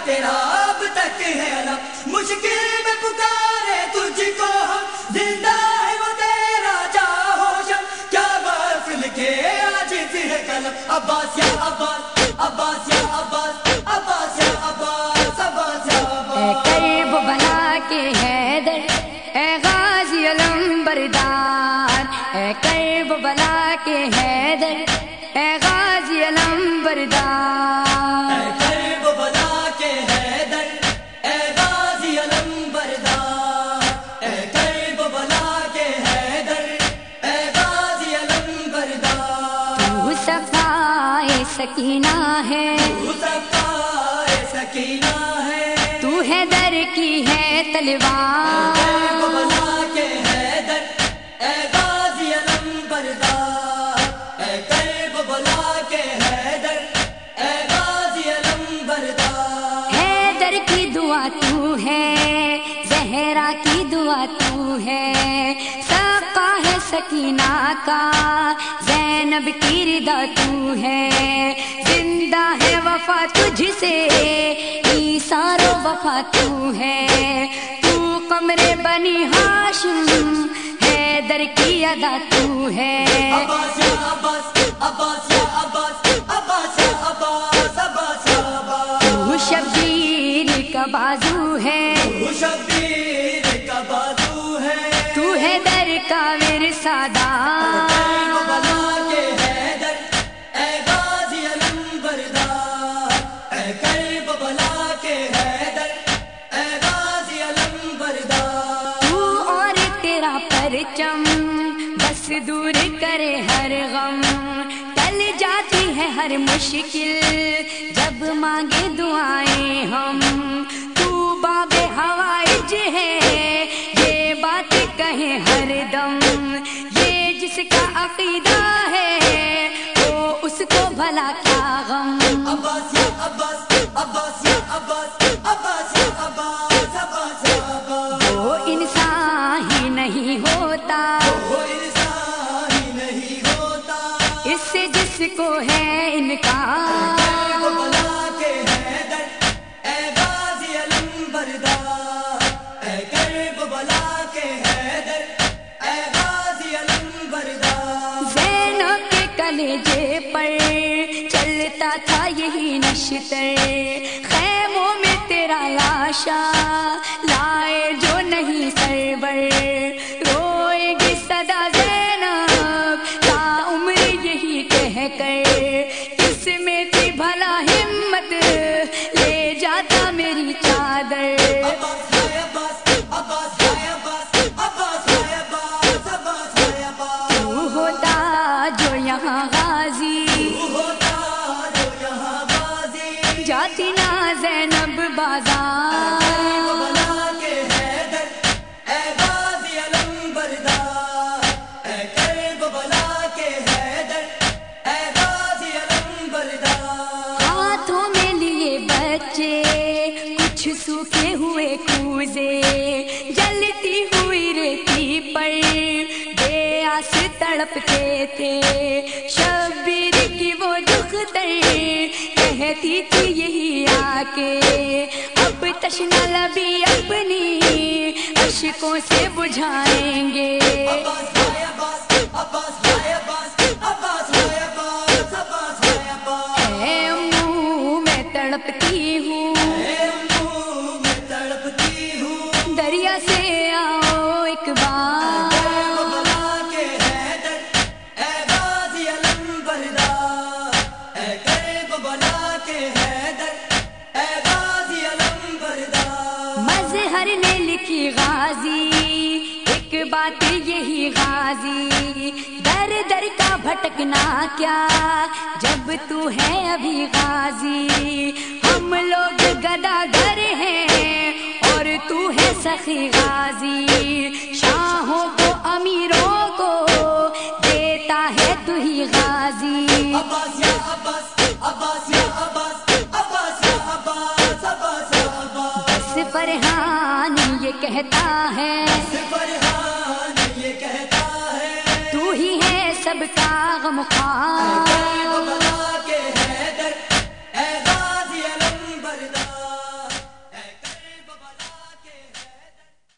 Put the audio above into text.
تیرا اب تک ہے علم، مشکل میں پکارے تجھ کو ہم، زندہ ہے وہ تیرا چاہو شم، کیا برف لکھے آج تیرے قلم، عباس یا عباس، عباس یا عباس، عباس یا عباس، عباس یا عباس۔ اے کرب بلا کے حیدر، اے غازی علم بردار، اے کرب بلا کے حیدر، اے غازی علم بردار، اے کرب بلا کے حیدر، اے غازی علم بردار، اے کرب بلا کے حیدر، اے غازی علم بردار۔ تو صفائے سکینہ ہے، تو صفائے سکینہ ہے، تو حیدر کی ہے تلوار، کرب بلا کے حیدر، اے غازی علم بردار، اے کرب بلا کے حیدر، اے غازی علم بردار۔ حیدر کی دعا تو ہے، زہرا کی دعا تو ہے، سقا ہے سکینہ کا، زینب کی رضا تو ہے، زندہ ہے وفا تجھ سے، ایثار و وفا تو ہے، تو قمر بنی ہاشم، حیدر کی ادا تو ہے، عباس یا عباس، عباس یا عباس، عباس یا عباس، عباس یا عباس۔ تو شبیر کا بازو ہے، تو شبیر کا بازو ہے، تو حیدر کا ورثادار، کرب بلا کے حیدر، اے غازی علم بردار، اے کرب بلا کے حیدر، اے غازی علم بردار۔ تو اور تیرا پرچم بس دور کرے ہر غم، ٹل جاتی ہے ہر مشکل جب مانگے دعائیں ہم، تو باب حوائج ہے یہ بات کہیں ہر دم، یہ جس کا عقیدہ ہے وہ اس کو بھلا کیا غم، عباس یا عباس، عباس یا عباس، عباس یا عباس، عباس یا عباس۔ وہ انسان ہی نہیں ہوتا وہ انسان ہی نہیں ہوتا، اس سے جس کو ہے انکار، کرب بلا کے حیدر، اے غازی علم بردار، اے کرب بلا کے حیدر، اے غازی علم بردار۔ زینب کے کلیجے پر چلتا تھا یہی نشتر، خیموں میں تیرا لاشا لائے جو نہیں سرور، روئے گی صدا زینب تا عمر یہی کہہ کر، کس میں تھی بھلا ہمت لے جاتا میری چادر، عباس ہے عباس، عباس ہے عباس، عباس ہے عباس، عباس ہے عباس۔ تو ہوتا جو یہاں غازی، تو ہوتا جو یہاں غازی، جاتی نا زینب بازار، کرب بلا کے حیدر، اے غازی علم بردار، اے کرب بلا کے حیدر، اے غازی علم بردار۔ ہاتھوں میں لیے بچے کچھ سوکھے ہوئے کوزے، جلتی ہوئی ریتی پر بے آس تڑپتے تھے، شبیر کی وہ دختر کہتی تھی یہی آ کے، اب تشنا لبی اپنی اشکوں سے بجھائیں گے، عباس ہے عباس، عباس ہے عباس، عباس ہے عباس، عباس ہے عباس۔ اے امو میں تڑپتی ہوں، اے امو میں تڑپتی ہوں، دریا سے آؤ ایک بار، کرب بلا کے حیدر، اے غازی علم بردار، اے کرب بلا کے حیدر، اے غازی علم بردار۔ مظہر نے لکھی غازی ایک بات یہی غازی، در در کا بھٹکنا کیا جب تو ہے ابھی غازی، ہم لوگ گداگر ہیں اور تو ہے سخی غازی، شاہوں کو امیروں کو دیتا ہے تو ہی غازی، عباس یا عباس، عباس یا عباس، عباس یا عباس، عباس یا عباس۔ بس فرحان یہ کہتا ہے فرحان یہ کہتا ہے، تو ہی ہے سب کا غمخوار،